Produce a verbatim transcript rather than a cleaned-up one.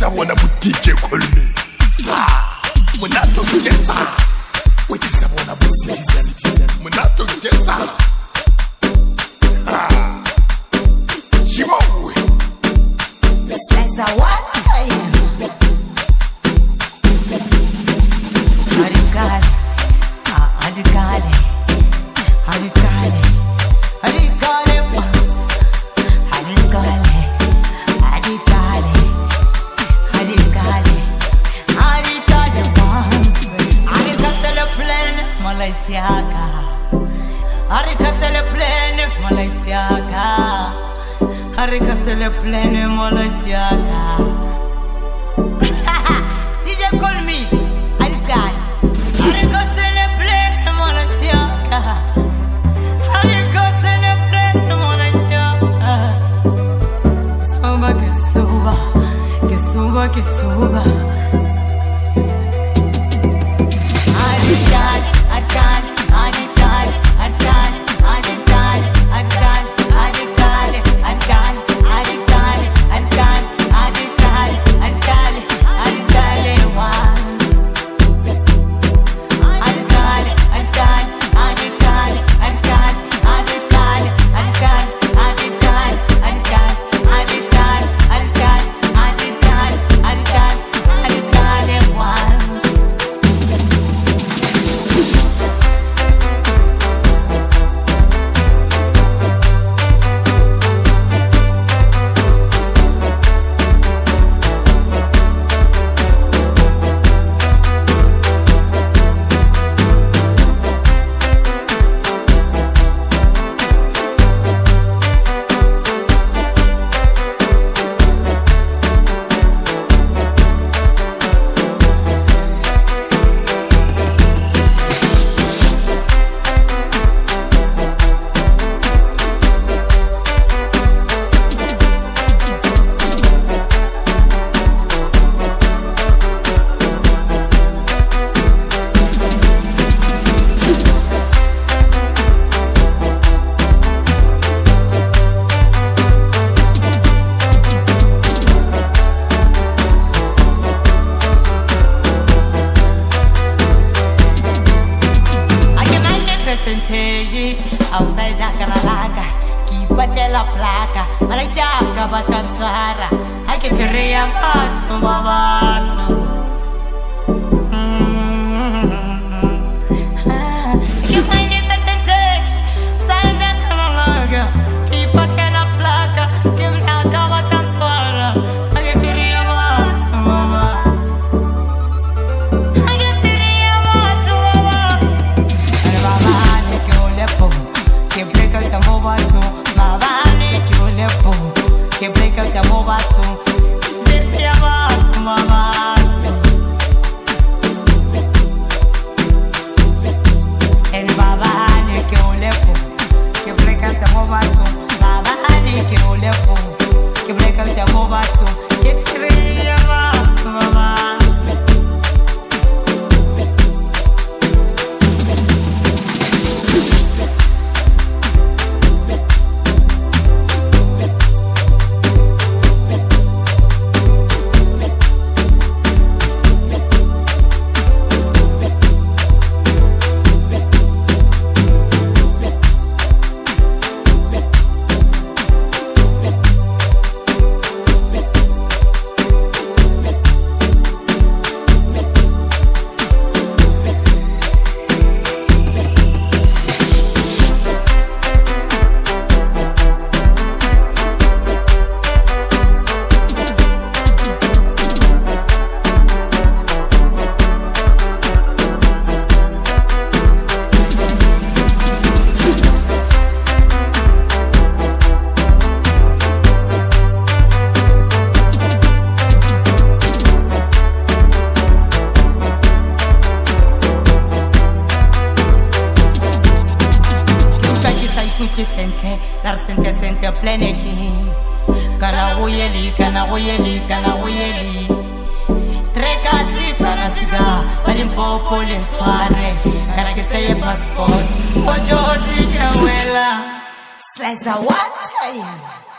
sabona bu D J Colmy. Ah, munato getsa. Wethi sabona bu citizen. Munato getsa. Ah. Shibo. This is a what time. Arikale. Ah, arikale. Arikale. Arikale. Arikale. Arikale. Arikale. Arikale once. Arikasele plane malaitiaka. Arikasele plane malaitiaka. Arikasele plane malaitiaka. D J Colmy. Arikale. Arikasele plane malaitiaka. Arikasele plane malaitiaka. Suba que suba, que suba, que suba. Arikale, arikale, arikale, arikale, arikale, arikale, arikale, arikale, arikale, arikale, arikale, arikale, arikale once. Arikale, arikale, arikale, arikale, arikale, arikale, arikale, arikale, arikale, arikale, arikale, arikale, arikale once. Outside Jacaralaga, keep a tela placa, Malajaga Batansara, I can carry a mat to Mamato. You find it percentage, stand Jacaralaga, keep a tela placa, give me a Batansara, I can carry a mat to Mamato. I can carry a mat to Mamato. And Mama, you left. Que break out a mobato, my valley, you left home. Que break out a mobato, did you have mama? And Baba, you left home. Que break out a mobato, my valley, you left home. Que break out a mobato, get three of us, mama. Sente, dar sente sente pleneki. Kana uyeli, kana uyeli, kana uyeli. Trekasi kana siga, walimpopo lensware. Kana keseye passport, ojo si jawela. Slice a what?